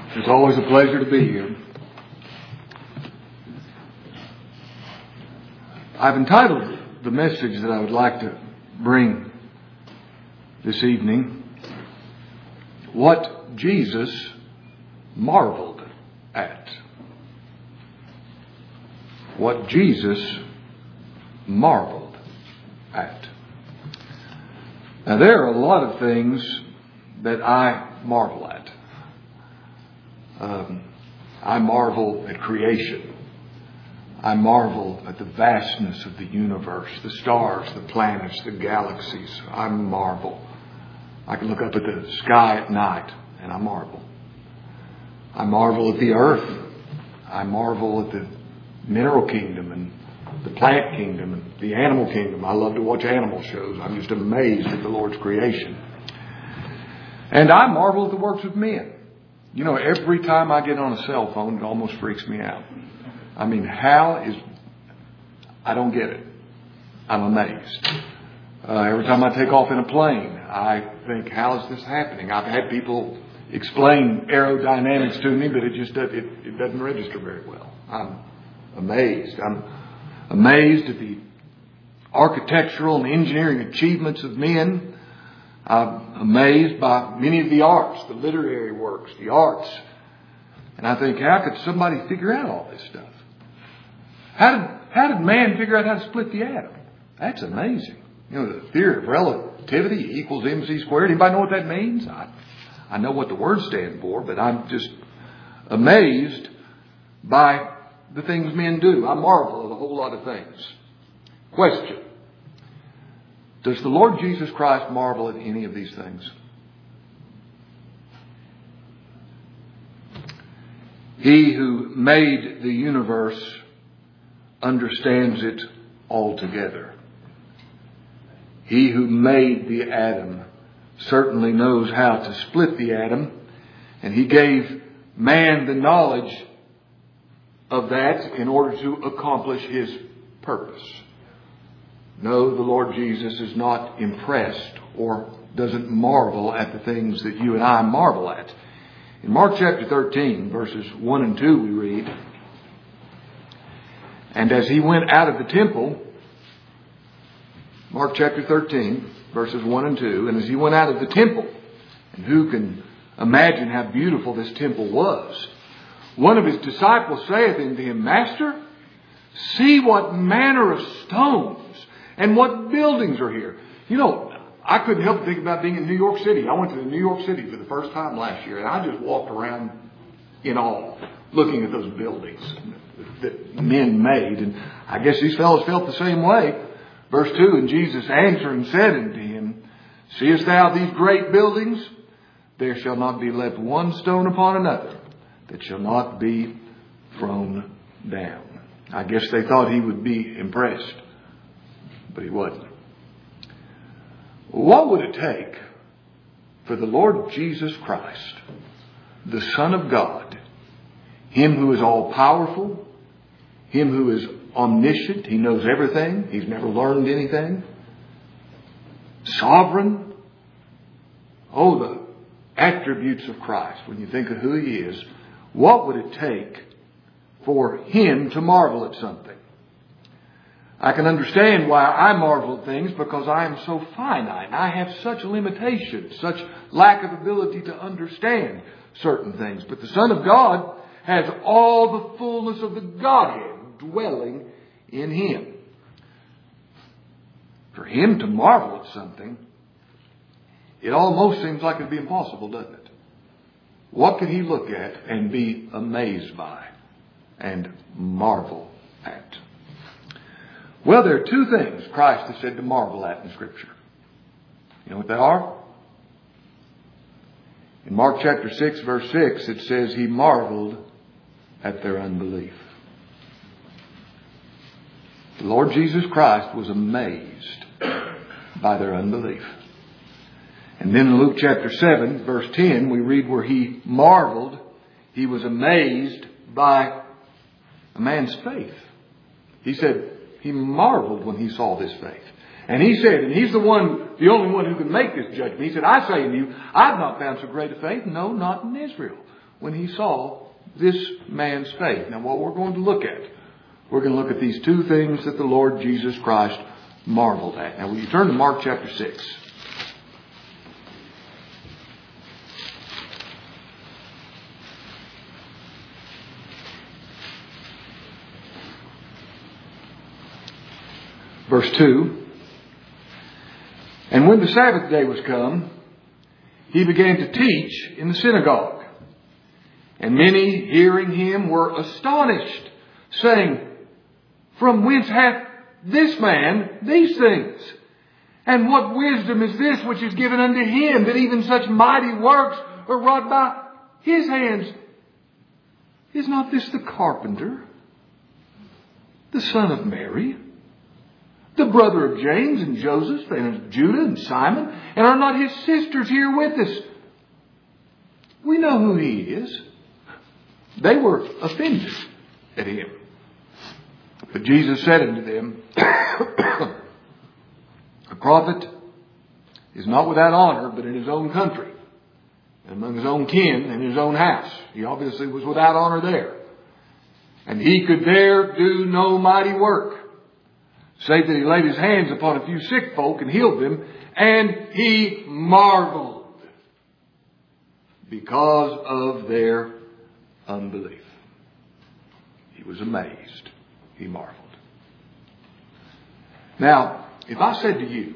It's always a pleasure to be here. I've entitled the message that I would like to bring this evening, What Jesus Marveled At. What Jesus marveled at. Now, there are a lot of things that I marvel at. I marvel at creation. I marvel at the vastness of the universe, the stars, the planets, the galaxies. I marvel. I can look up at the sky at night and I marvel. I marvel at the earth. I marvel at the mineral kingdom and the plant kingdom and the animal kingdom. I love to watch animal shows. I'm just amazed at the Lord's creation. And I marvel at the works of men. You know, every time I get on a cell phone, it almost freaks me out. I mean, I don't get it. I'm amazed. Every time I take off in a plane, I think, how is this happening? I've had people explain aerodynamics to me, but it doesn't register very well. I'm amazed. I'm amazed at the architectural and engineering achievements of men. I'm amazed by many of the arts, the literary works, the arts. And I think, how could somebody figure out all this stuff? How did man figure out how to split the atom? That's amazing. You know, the theory of relativity equals mc squared. Anybody know what that means? I know what the words stand for, but I'm just amazed by the things men do. I marvel at a whole lot of things. Question. Does the Lord Jesus Christ marvel at any of these things? He who made the universe understands it altogether. He who made the atom certainly knows how to split the atom, and He gave man the knowledge of that in order to accomplish His purpose. No, the Lord Jesus is not impressed or doesn't marvel at the things that you and I marvel at. In Mark chapter 13, verses 1 and 2, we read, "And as He went out of the temple," Mark chapter 13, verses 1 and 2, "And as He went out of the temple," and who can imagine how beautiful this temple was, "one of His disciples saith unto Him, Master, see what manner of stones and what buildings are here." You know, I couldn't help but think about being in New York City. I went to New York City for the first time last year, and I just walked around in awe, looking at those buildings that men made. And I guess these fellows felt the same way. Verse 2, "And Jesus answering said unto him, Seest thou these great buildings? There shall not be left one stone upon another that shall not be thrown down." I guess they thought He would be impressed, but He wasn't. What would it take for the Lord Jesus Christ, the Son of God, Him who is all powerful, Him who is omniscient, He knows everything, He's never learned anything, sovereign, the attributes of Christ, when you think of who He is, what would it take for Him to marvel at something? I can understand why I marvel at things, because I am so finite. I have such limitations, such lack of ability to understand certain things. But the Son of God has all the fullness of the Godhead dwelling in Him. For Him to marvel at something, it almost seems like it'd be impossible, doesn't it? What could He look at and be amazed by and marvel at? Well, there are two things Christ is said to marvel at in Scripture. You know what they are? In Mark chapter 6, verse 6, it says He marveled at their unbelief. The Lord Jesus Christ was amazed by their unbelief. And then in Luke chapter 7, verse 10, we read where He marveled, He was amazed by a man's faith. He said, He marveled when He saw this faith. And He said, and He's the only one who can make this judgment. He said, "I say to you, I've not found so great a faith, no, not in Israel." when he saw this man's faith. Now, what we're going to look at, we're going to look at these two things that the Lord Jesus Christ marveled at. Now, will you turn to Mark chapter 6? Verse 2. And when the Sabbath day was come, he began to teach in the synagogue. And many hearing him were astonished, saying, From whence hath this man these things? And what wisdom is this which is given unto him, that even such mighty works are wrought by his hands? Is not this the carpenter, the son of Mary, the brother of James and Joseph and of Judah and Simon? And are not his sisters here with us? We know who he is. They were offended at him. But Jesus said unto them, A prophet is not without honor, but in his own country, and among his own kin, and his own house. He obviously was without honor there. And he could there do no mighty work, save that he laid his hands upon a few sick folk and healed them. And he marveled because of their unbelief. He was amazed. He marveled. Now, if I said to you,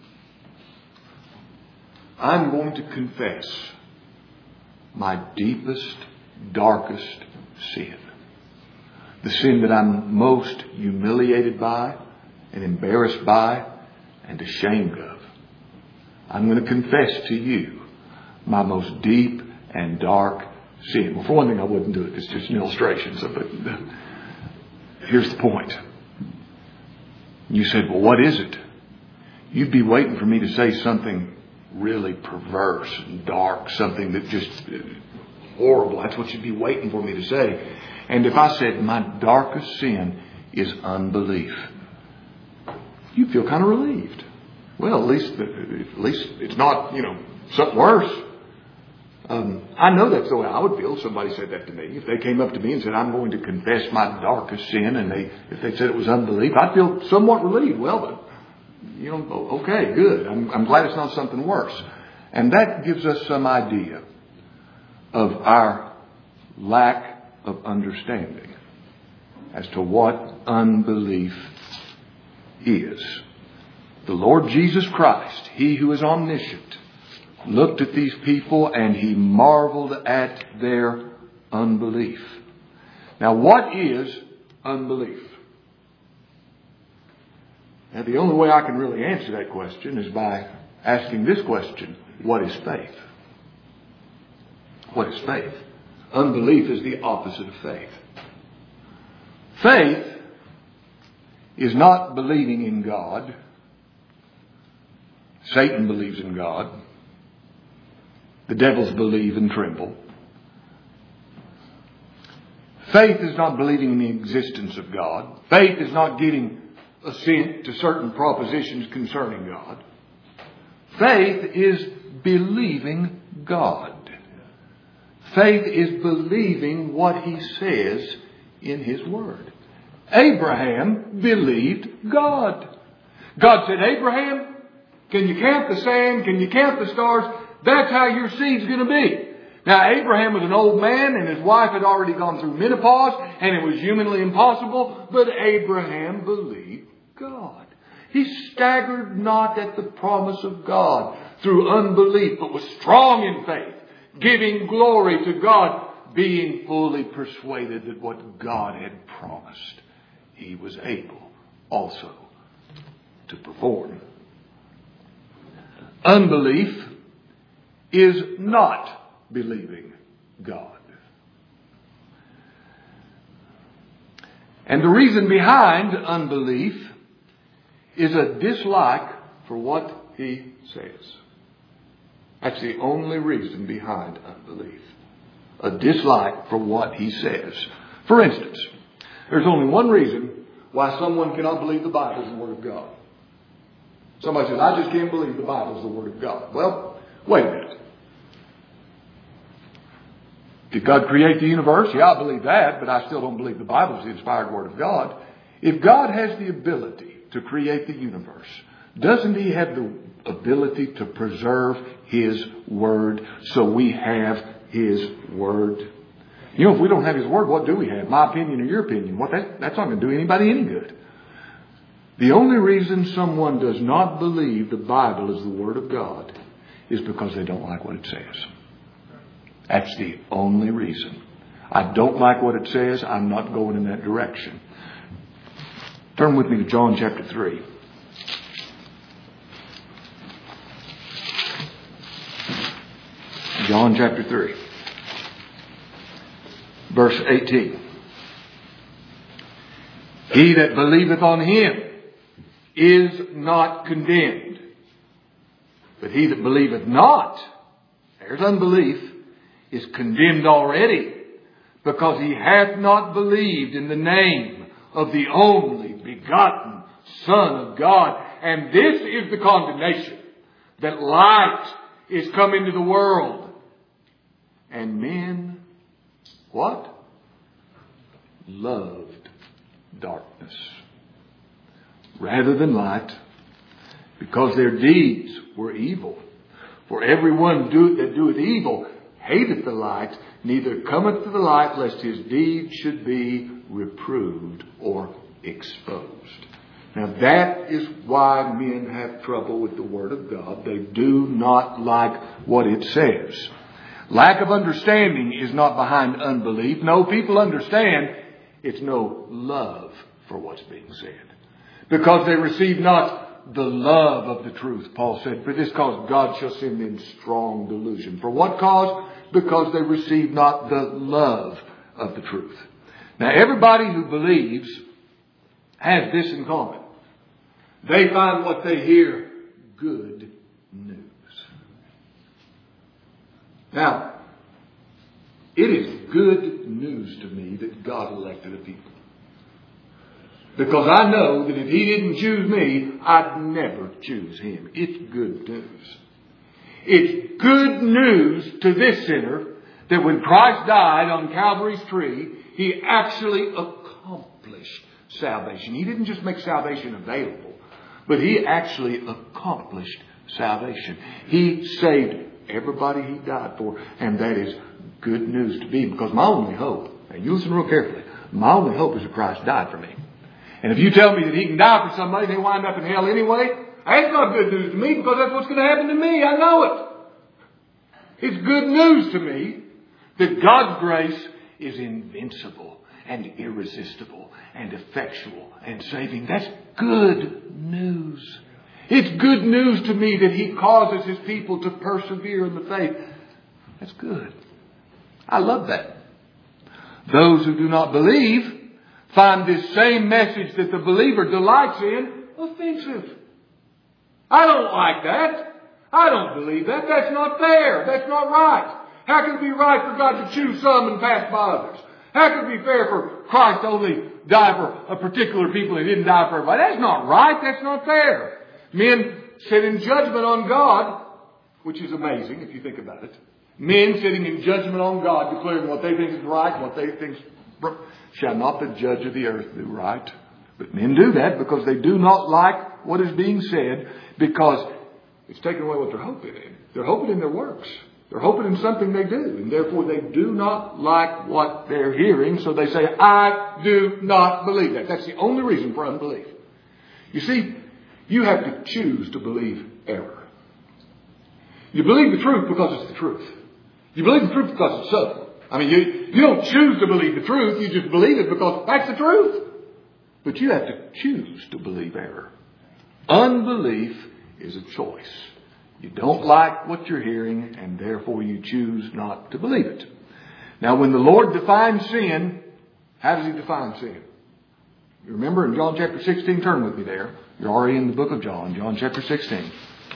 I'm going to confess my deepest, darkest sin, the sin that I'm most humiliated by and embarrassed by and ashamed of, I'm going to confess to you my most deep and dark sin. Well, for one thing, I wouldn't do it. It's just an illustration. But here's the point. You said, well, what is it? You'd be waiting for me to say something really perverse and dark, something that just horrible. That's what you'd be waiting for me to say. And if I said my darkest sin is unbelief, you'd feel kind of relieved. Well, at least it's not, something worse. I know that's the way I would feel if somebody said that to me. If they came up to me and said, I'm going to confess my darkest sin, and if they said it was unbelief, I'd feel somewhat relieved. Well, okay, good. I'm glad it's not something worse. And that gives us some idea of our lack of understanding as to what unbelief is. The Lord Jesus Christ, He who is omniscient, looked at these people and He marveled at their unbelief. Now, what is unbelief? Now, the only way I can really answer that question is by asking this question: what is faith? What is faith? Unbelief is the opposite of faith. Faith is not believing in God. Satan believes in God. The devils believe and tremble. Faith is not believing in the existence of God. Faith is not getting assent to certain propositions concerning God. Faith is believing God. Faith is believing what He says in His Word. Abraham believed God. God said, Abraham, can you count the sand? Can you count the stars? That's how your seed's going to be. Now, Abraham was an old man and his wife had already gone through menopause and it was humanly impossible, but Abraham believed God. He staggered not at the promise of God through unbelief, but was strong in faith, giving glory to God, being fully persuaded that what God had promised, He was able also to perform. Unbelief is not believing God. And the reason behind unbelief is a dislike for what He says. That's the only reason behind unbelief. A dislike for what He says. For instance, there's only one reason why someone cannot believe the Bible is the Word of God. Somebody says, I just can't believe the Bible is the Word of God. Well, wait a minute. Did God create the universe? Yeah, I believe that, but I still don't believe the Bible is the inspired Word of God. If God has the ability to create the universe, doesn't He have the ability to preserve His Word so we have His Word? You know, if we don't have His Word, what do we have? My opinion or your opinion? That's not going to do anybody any good. The only reason someone does not believe the Bible is the Word of God is because they don't like what it says. That's the only reason. I don't like what it says. I'm not going in that direction. Turn with me to John chapter 3. John chapter 3. Verse 18. He that believeth on Him is not condemned. But he that believeth not, there's unbelief, is condemned already, because he hath not believed in the name of the only begotten Son of God. And this is the condemnation, that light is come into the world. And men, what? Loved darkness rather than light, because their deeds were evil. For everyone that doeth evil hateth the light, neither cometh to the light, lest his deeds should be reproved or exposed. Now that is why men have trouble with the Word of God. They do not like what it says. Lack of understanding is not behind unbelief. No, people understand. It's no love for what's being said. Because they receive not the love of the truth, Paul said. For this cause God shall send in strong delusion. For what cause? Because they receive not the love of the truth. Now everybody who believes has this in common. They find what they hear good news. Now, it is good news to me that God elected a people. Because I know that if He didn't choose me, I'd never choose Him. It's good news. It's good news to this sinner that when Christ died on Calvary's tree, He actually accomplished salvation. He didn't just make salvation available, but He actually accomplished salvation. He saved everybody He died for, and that is good news to me. Because my only hope, and you listen real carefully, my only hope is that Christ died for me. And if you tell me that He can die for somebody and they wind up in hell anyway, that's not good news to me, because that's what's going to happen to me. I know it. It's good news to me that God's grace is invincible and irresistible and effectual and saving. That's good news. It's good news to me that He causes His people to persevere in the faith. That's good. I love that. Those who do not believe find this same message that the believer delights in offensive. I don't like that. I don't believe that. That's not fair. That's not right. How can it be right for God to choose some and pass by others? How can it be fair for Christ to only die for a particular people and He didn't die for everybody? That's not right. That's not fair. Men sit in judgment on God, which is amazing if you think about it. Men sitting in judgment on God, declaring what they think is right, what they think is wrong. Shall not the judge of the earth do right? But men do that because they do not like what is being said, because it's taken away what they're hoping in. They're hoping in their works. They're hoping in something they do. And therefore they do not like what they're hearing. So they say, I do not believe that. That's the only reason for unbelief. You see, you have to choose to believe error. You believe the truth because it's the truth. You believe the truth because it's so. I mean, you don't choose to believe the truth. You just believe it because that's the truth. But you have to choose to believe error. Unbelief is a choice. You don't like what you're hearing, and therefore you choose not to believe it. Now, when the Lord defines sin, how does He define sin? You remember in John chapter 16, turn with me there. You're already in the book of John, John chapter 16.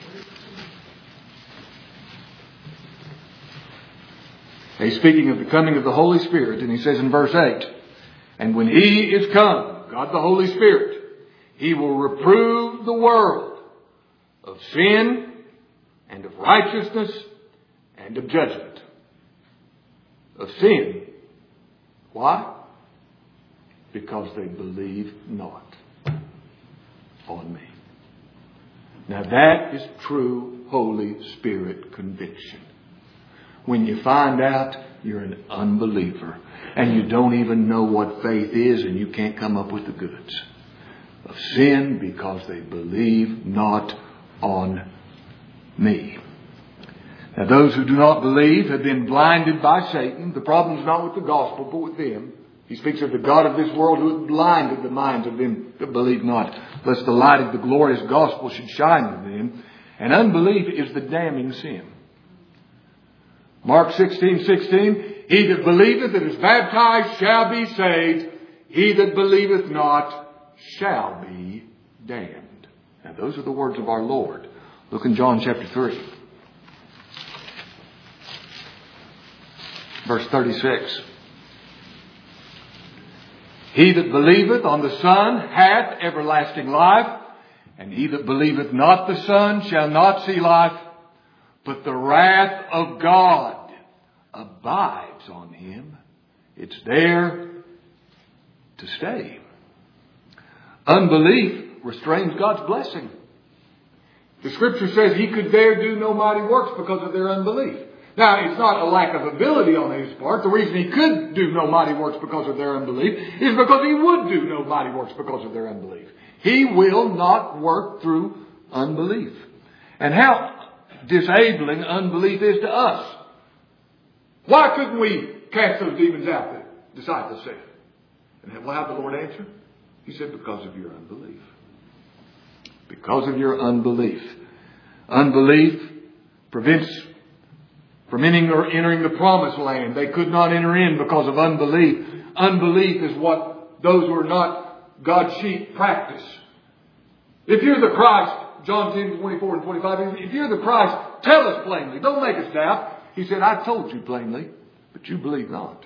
He's speaking of the coming of the Holy Spirit, and He says in verse 8, and when He is come, God the Holy Spirit, He will reprove the world of sin and of righteousness and of judgment. of sin. Why? Because they believe not on me. Now that is true Holy Spirit conviction. When you find out you're an unbeliever and you don't even know what faith is and you can't come up with the goods of sin because they believe not on me. Now those who do not believe have been blinded by Satan. The problem is not with the gospel but with them. He speaks of the God of this world who has blinded the minds of them that believe not, lest the light of the glorious gospel should shine in them. And unbelief is the damning sin. Mark 16:16, he that believeth and is baptized shall be saved. He that believeth not shall be damned. Now those are the words of our Lord. Look in John chapter 3. Verse 36. He that believeth on the Son hath everlasting life, and he that believeth not the Son shall not see life, but the wrath of God abides on him. It's there to stay. Unbelief restrains God's blessing. The Scripture says he could dare do no mighty works because of their unbelief. Now, it's not a lack of ability on his part. The reason he could do no mighty works because of their unbelief is because he would do no mighty works because of their unbelief. He will not work through unbelief. And how disabling unbelief is to us. Why couldn't we cast those demons out, the disciples said? And how did the Lord answer? He said, because of your unbelief. Because of your unbelief. Unbelief prevents from entering the promised land. They could not enter in because of unbelief. Unbelief is what those who are not God's sheep practice. If you're the Christ, John 10:24 and 25, if you're the Christ, tell us plainly. Don't make us doubt. He said, I told you plainly, but you believe not.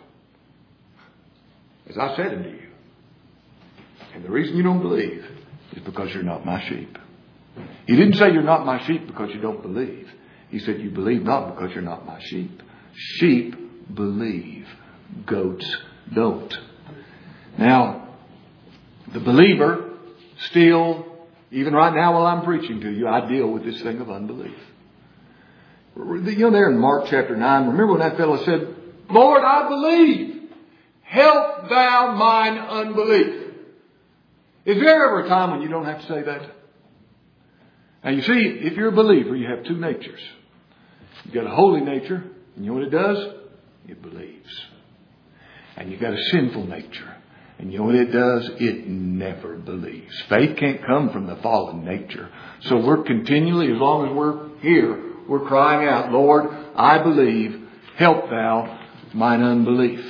As I said unto you. And the reason you don't believe is because you're not my sheep. He didn't say you're not my sheep because you don't believe. He said you believe not because you're not my sheep. Sheep believe. Goats don't. Now, the believer still, even right now while I'm preaching to you, I deal with this thing of unbelief. You know, there in Mark chapter 9, remember when that fellow said, Lord, I believe. Help thou mine unbelief. Is there ever a time when you don't have to say that? Now you see, if you're a believer, you have two natures. You've got a holy nature, and you know what it does? It believes. And you've got a sinful nature, and you know what it does? It never believes. Faith can't come from the fallen nature. So we're continually, as long as we're here, we're crying out, Lord, I believe, help thou mine unbelief.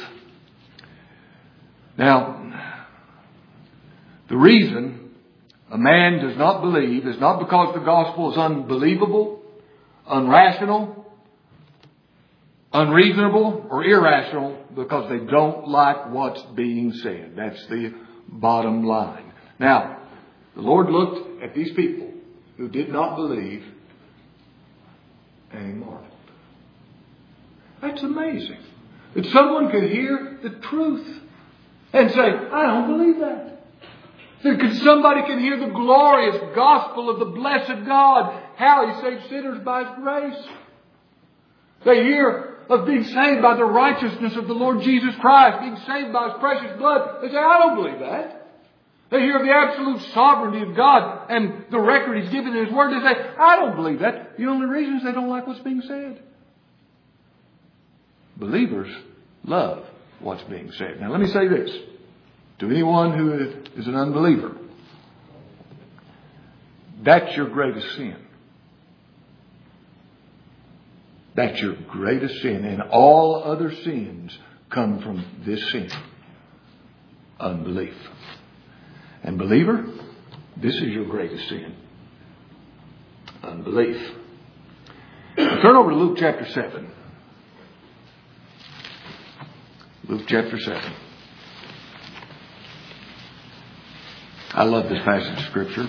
Now, the reason a man does not believe is not because the gospel is unbelievable, unrational, unreasonable, or irrational, because they don't like what's being said. That's the bottom line. Now, the Lord looked at these people who did not believe and He marveled. That's amazing. That someone could hear the truth and say, I don't believe that. That somebody can hear the glorious gospel of the blessed God, how He saves sinners by His grace. They hear of being saved by the righteousness of the Lord Jesus Christ, being saved by His precious blood. They say, I don't believe that. They hear of the absolute sovereignty of God and the record He's given in His Word. They say, I don't believe that. The only reason is they don't like what's being said. Believers love what's being said. Now let me say this. To anyone who is an unbeliever, that's your greatest sin. That's your greatest sin. And all other sins come from this sin. Unbelief. And believer, this is your greatest sin. Unbelief. Now turn over to Luke chapter 7. Luke chapter 7. I love this passage of Scripture.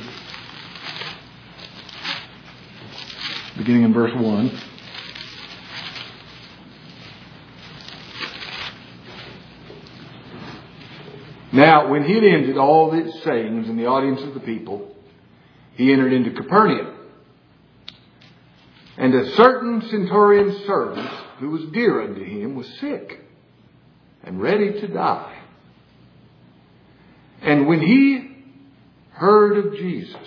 Beginning in verse 1. Now, when he had ended all these sayings in the audience of the people, he entered into Capernaum. And a certain centurion's servant, who was dear unto him, was sick and ready to die. And when he heard of Jesus,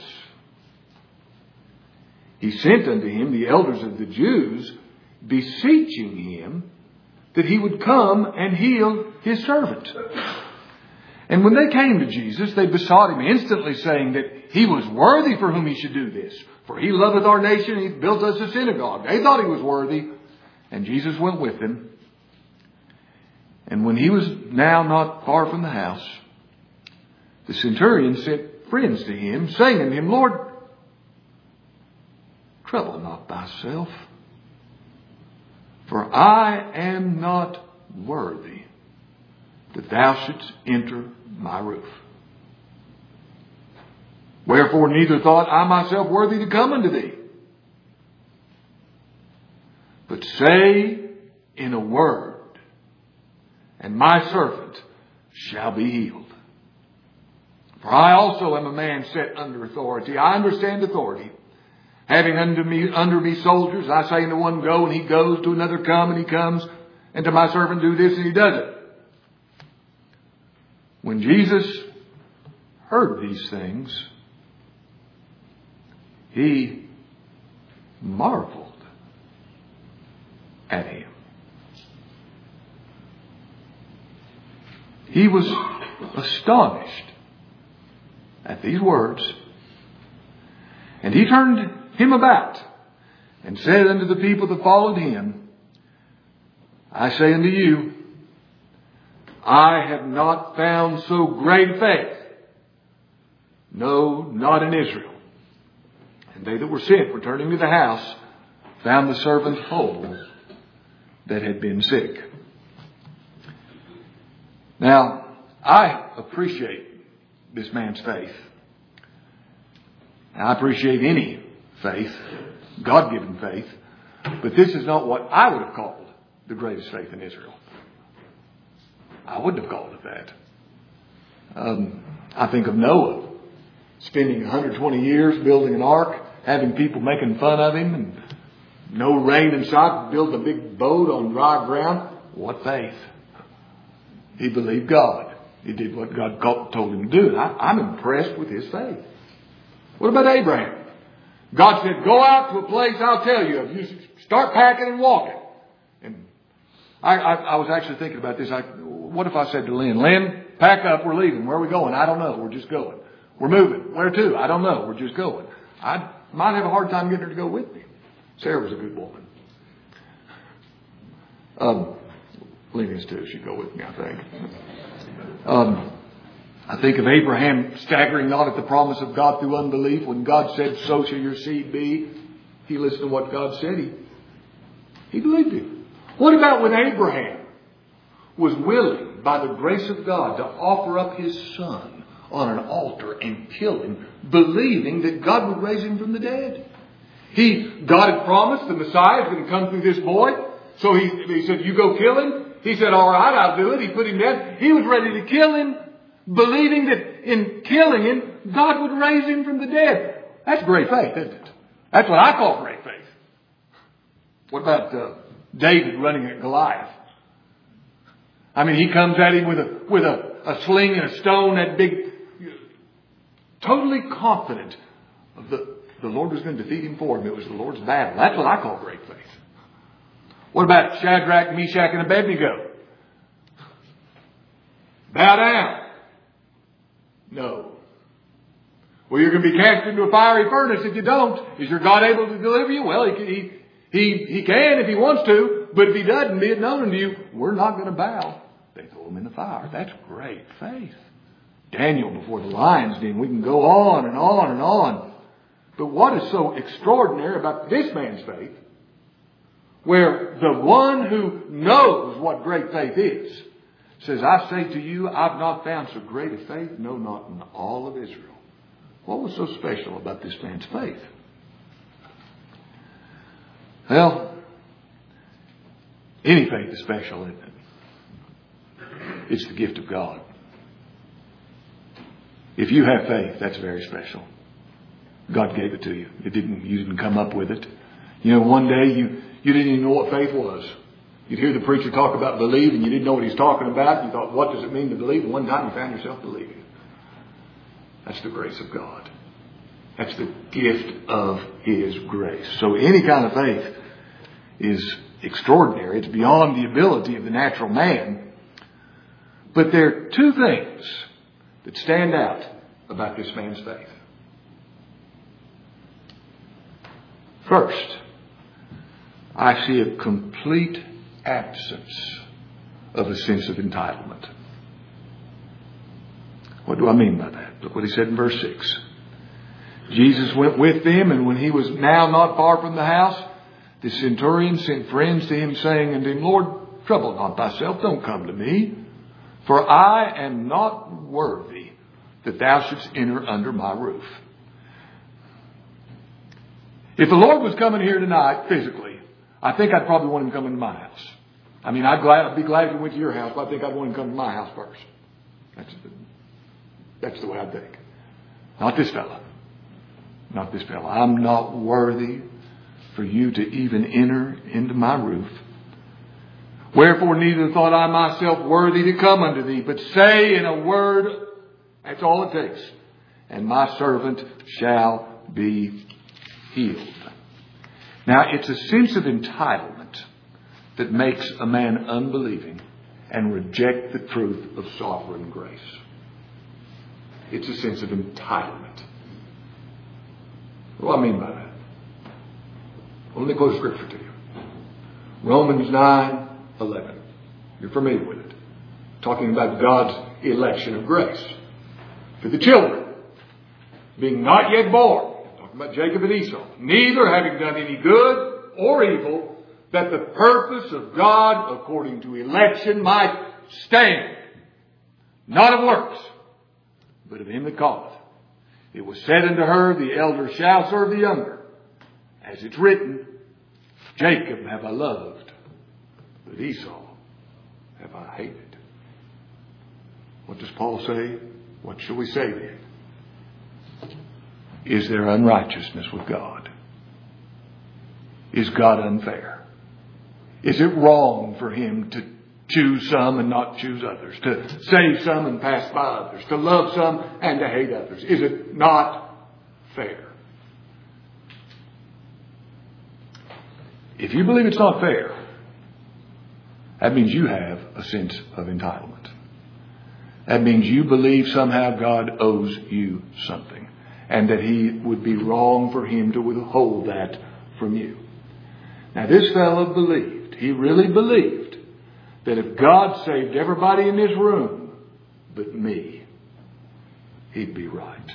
he sent unto him the elders of the Jews, beseeching him that he would come and heal his servant. And when they came to Jesus, they besought him instantly, saying that he was worthy for whom he should do this. For he loveth our nation, and he built us a synagogue. They thought he was worthy, and Jesus went with them. And when he was now not far from the house, the centurion sent friends to him, saying unto him, Lord, trouble not thyself, for I am not worthy that thou shouldst enter my roof. Wherefore neither thought I myself worthy to come unto thee. But say in a word, and my servant shall be healed. For I also am a man set under authority. I understand authority. Having under me soldiers, I say unto one, go, and he goes, to another, come, and he comes, and to my servant, do this, and he does it. When Jesus heard these things, he marveled at him. He was astonished at these words. And he turned him about and said unto the people that followed him, I say unto you, I have not found so great faith, no, not in Israel. And they that were sent, returning to the house, found the servant whole that had been sick. Now, I appreciate this man's faith. I appreciate any faith, God-given faith, but this is not what I would have called the greatest faith in Israel. I wouldn't have called it that. I think of Noah spending 120 years building an ark, having people making fun of him, and no rain in sight, built a big boat on dry ground. What faith? He believed God. He did what God told him to do. And I'm impressed with his faith. What about Abraham? God said, go out to a place I'll tell you of. You start packing and walking. And I was actually thinking about this. What if I said to Lynn, pack up, we're leaving. Where are we going? I don't know. We're just going. We're moving. Where to? I don't know. We're just going. I might have a hard time getting her to go with me. Sarah was a good woman. Lynn is too. She'd go with me, I think. I think of Abraham staggering not at the promise of God through unbelief. When God said, so shall your seed be, he listened to what God said. He believed him. What about when Abraham was willing, by the grace of God, to offer up his son on an altar and kill him, believing that God would raise him from the dead? God had promised the Messiah is going to come through this boy. So he said, you go kill him. He said, all right, I'll do it. He put him dead. He was ready to kill him, believing that in killing him, God would raise him from the dead. That's great faith, isn't it? That's what I call great faith. What about David running at Goliath? I mean, he comes at him with a sling and a stone, that big, totally confident of the Lord was going to defeat him for him. It was the Lord's battle. That's what I call great faith. What about Shadrach, Meshach, and Abednego? Bow down. No. Well, you're going to be cast into a fiery furnace if you don't. Is your God able to deliver you? Well, he can if he wants to, but if he doesn't, be it known unto you, we're not going to bow. They throw him in the fire. That's great faith. Daniel before the lion's den. We can go on and on and on. But what is so extraordinary about this man's faith, where the one who knows what great faith is says, I say to you, I've not found so great a faith, no, not in all of Israel. What was so special about this man's faith? Well, any faith is special, isn't it? It's the gift of God. If you have faith, that's very special. God gave it to you. You didn't come up with it. You know, one day you didn't even know what faith was. You'd hear the preacher talk about believe and you didn't know what he's talking about. You thought, what does it mean to believe? And one time you found yourself believing. That's the grace of God. That's the gift of His grace. So any kind of faith is extraordinary. It's beyond the ability of the natural man. But there are two things that stand out about this man's faith. First, I see a complete absence of a sense of entitlement. What do I mean by that? Look what he said in verse 6. Jesus went with them, and when he was now not far from the house, the centurion sent friends to him, saying unto him, Lord, trouble not thyself, don't come to me, for I am not worthy that thou shouldst enter under my roof. If the Lord was coming here tonight physically, I think I'd probably want him coming to my house. I mean, I'd be glad if he went to your house, but I think I'd want him to come to my house first. That's the way I think. Not this fella. Not this fella. I'm not worthy for you to even enter into my roof. Wherefore neither thought I myself worthy to come unto thee, but say in a word, that's all it takes, and my servant shall be healed. Now, it's a sense of entitlement that makes a man unbelieving and reject the truth of sovereign grace. It's a sense of entitlement. What do I mean by that? Well, let me quote scripture to you. Romans 9:11. You're familiar with it. Talking about God's election of grace. For the children, being not yet born, talking about Jacob and Esau, neither having done any good or evil, that the purpose of God according to election might stand. Not of works, but of him that calleth. It was said unto her, the elder shall serve the younger. As it's written, Jacob have I loved, but Esau have I hated. What does Paul say? What shall we say then? Is there unrighteousness with God? Is God unfair? Is it wrong for him to choose some and not choose others? To save some and pass by others? To love some and to hate others? Is it not fair? If you believe it's not fair, that means you have a sense of entitlement. That means you believe somehow God owes you something, and that He would be wrong for Him to withhold that from you. Now, this fellow believed, he really believed, that if God saved everybody in this room but me, He'd be right.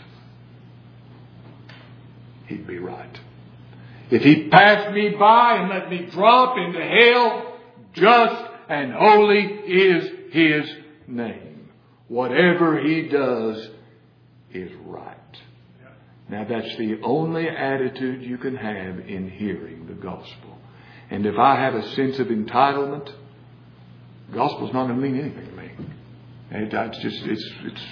He'd be right. If He passed me by and let me drop into hell, just and holy is His name. Whatever He does is right. Now, that's the only attitude you can have in hearing the gospel. And if I have a sense of entitlement, the gospel's not going to mean anything to me. It's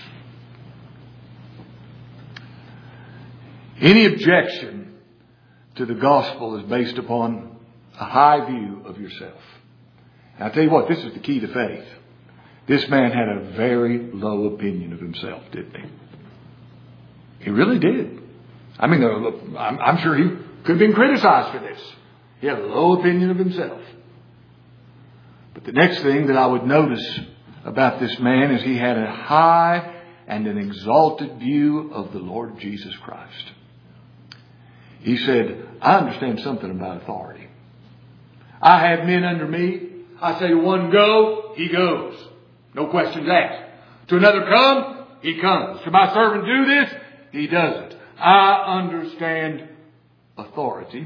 any objection to the gospel is based upon a high view of yourself. And I tell you what, this is the key to faith. This man had a very low opinion of himself, didn't he? He really did. I mean, I'm sure he could have been criticized for this. He had a low opinion of himself. But the next thing that I would notice about this man is he had a high and an exalted view of the Lord Jesus Christ. He said, I understand something about authority. I have men under me. I say to one go, he goes. No questions asked. To another come, he comes. To my servant do this, he does it. I understand authority.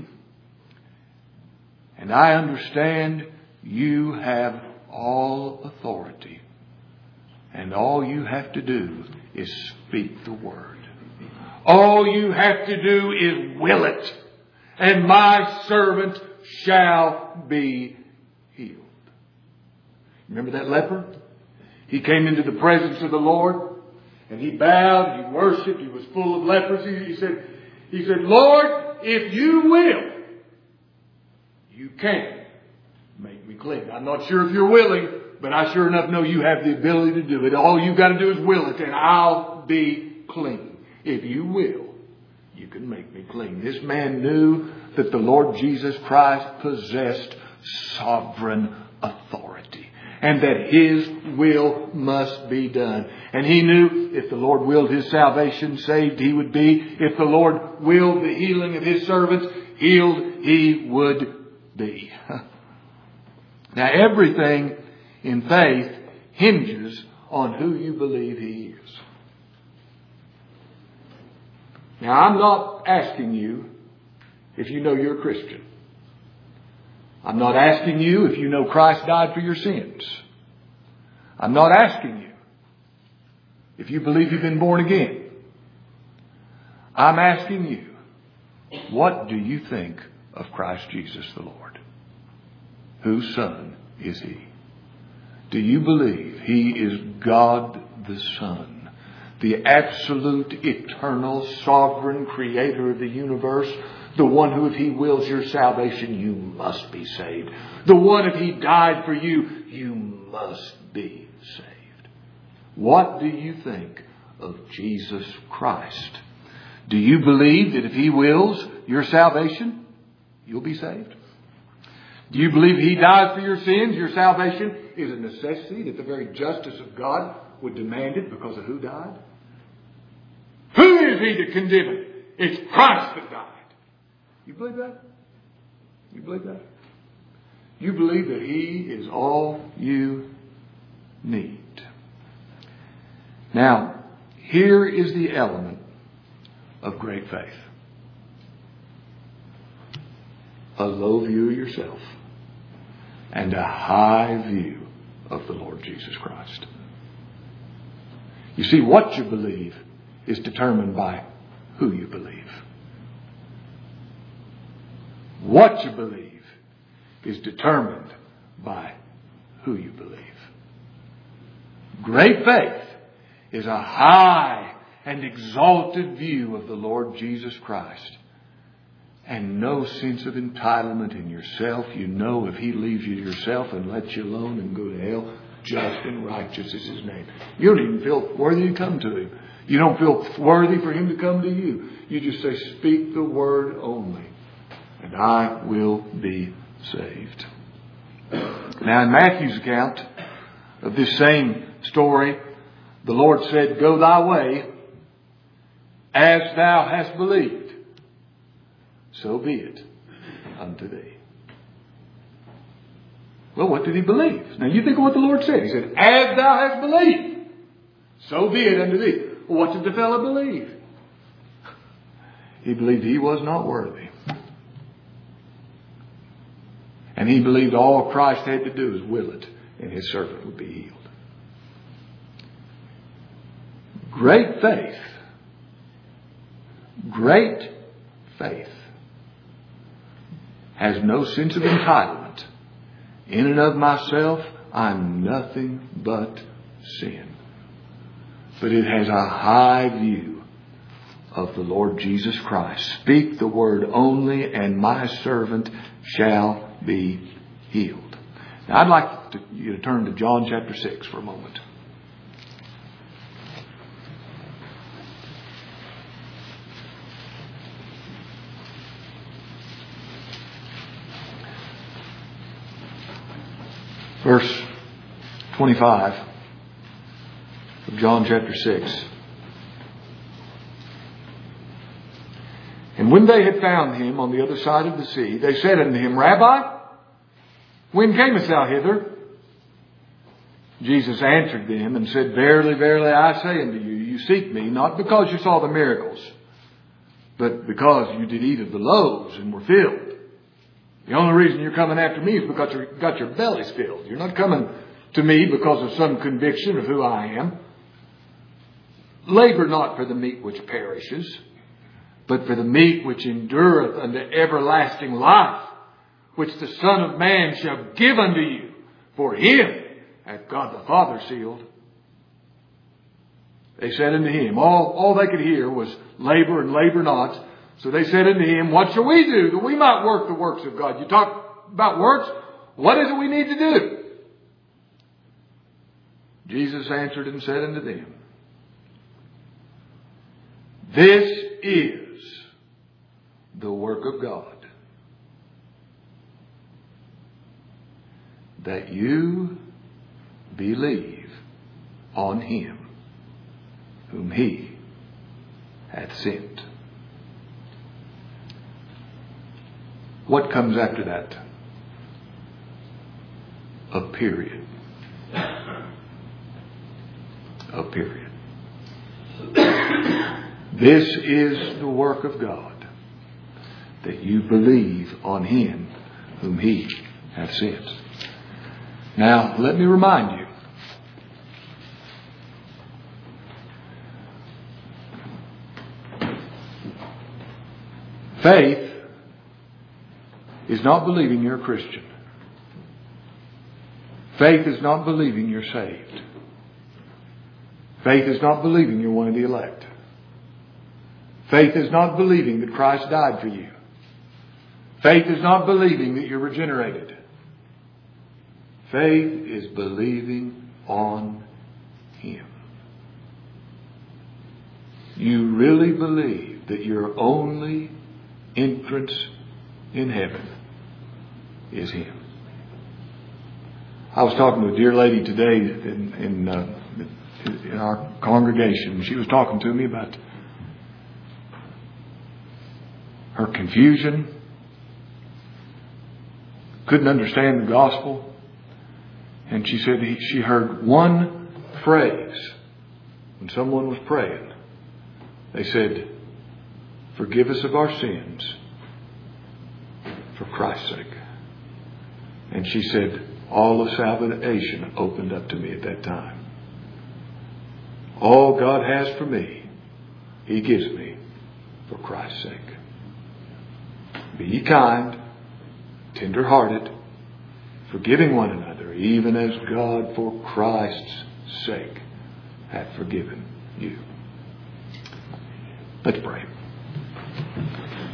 And I understand you have all authority. And all you have to do is speak the word. All you have to do is will it. And my servant shall be healed. Remember that leper? He came into the presence of the Lord. And he bowed, he worshipped, he was full of leprosy. He said, Lord, if you will, you can make me clean. I'm not sure if you're willing, but I sure enough know you have the ability to do it. All you've got to do is will it, and I'll be clean. If you will, you can make me clean. This man knew that the Lord Jesus Christ possessed sovereign authority, and that His will must be done. And he knew if the Lord willed his salvation, saved he would be. If the Lord willed the healing of His servants, healed he would be. Now everything in faith hinges on who you believe He is. Now I'm not asking you if you know you're a Christian. I'm not asking you if you know Christ died for your sins. I'm not asking you if you believe you've been born again. I'm asking you, what do you think of Christ Jesus the Lord? Whose Son is He? Do you believe He is God the Son, the absolute, eternal, sovereign Creator of the universe? The one who, if He wills your salvation, you must be saved. The one, if He died for you, you must be saved. What do you think of Jesus Christ? Do you believe that if He wills your salvation, you'll be saved? Do you believe He died for your sins? Your salvation is a necessity, that the very justice of God would demand it because of who died? Who is He to condemn it? It's Christ that died. You believe that? You believe that? You believe that He is all you need. Now, here is the element of great faith. A low view of yourself and a high view of the Lord Jesus Christ. You see, what you believe is determined by who you believe. What you believe is determined by who you believe. Great faith is a high and exalted view of the Lord Jesus Christ. And no sense of entitlement in yourself. You know if He leaves you to yourself and lets you alone and go to hell, just and righteous is His name. You don't even feel worthy to come to Him. You don't feel worthy for Him to come to you. You just say, speak the word only, and I will be saved. Now in Matthew's account of this same story, the Lord said, go thy way as thou hast believed. So be it unto thee. Well, what did he believe? Now you think of what the Lord said. He said, as thou hast believed, so be it unto thee. Well, what did the fellow believe? He believed he was not worthy. And he believed all Christ had to do is will it, and his servant would be healed. Great faith. Great faith has no sense of entitlement. In and of myself, I'm nothing but sin. But it has a high view of the Lord Jesus Christ. Speak the word only, and my servant shall be healed. Now I'd like you to turn to John chapter 6 for a moment. Verse 25 of John chapter 6. And when they had found him on the other side of the sea, they said unto him, Rabbi, when camest thou hither? Jesus answered them and said, Verily, verily, I say unto you, you seek me, not because you saw the miracles, but because you did eat of the loaves and were filled. The only reason you're coming after me is because you've got your bellies filled. You're not coming to me because of some conviction of who I am. Labor not for the meat which perishes, but for the meat which endureth unto everlasting life, which the Son of Man shall give unto you. For him hath God the Father sealed. They said unto him, all they could hear was labor and labor not. So they said unto him, what shall we do that we might work the works of God? You talk about works. What is it we need to do? Jesus answered and said unto them, this is the work of God, that you believe on him whom he hath sent. What comes after that? A period. A period. This is the work of God, that you believe on him whom he hath sent. Now, let me remind you, faith is not believing you're a Christian. Faith is not believing you're saved. Faith is not believing you're one of the elect. Faith is not believing that Christ died for you. Faith is not believing that you're regenerated. Faith is believing on him. You really believe that your only entrance in heaven is him. I was talking to a dear lady today in our congregation. She was talking to me about her confusion. Couldn't understand the gospel. And she said she heard one phrase when someone was praying. They said, forgive us of our sins for Christ's sake. And she said, all of salvation opened up to me at that time. All God has for me, he gives me for Christ's sake. Be ye kind, tender-hearted, forgiving one another, even as God for Christ's sake hath forgiven you. Let's pray.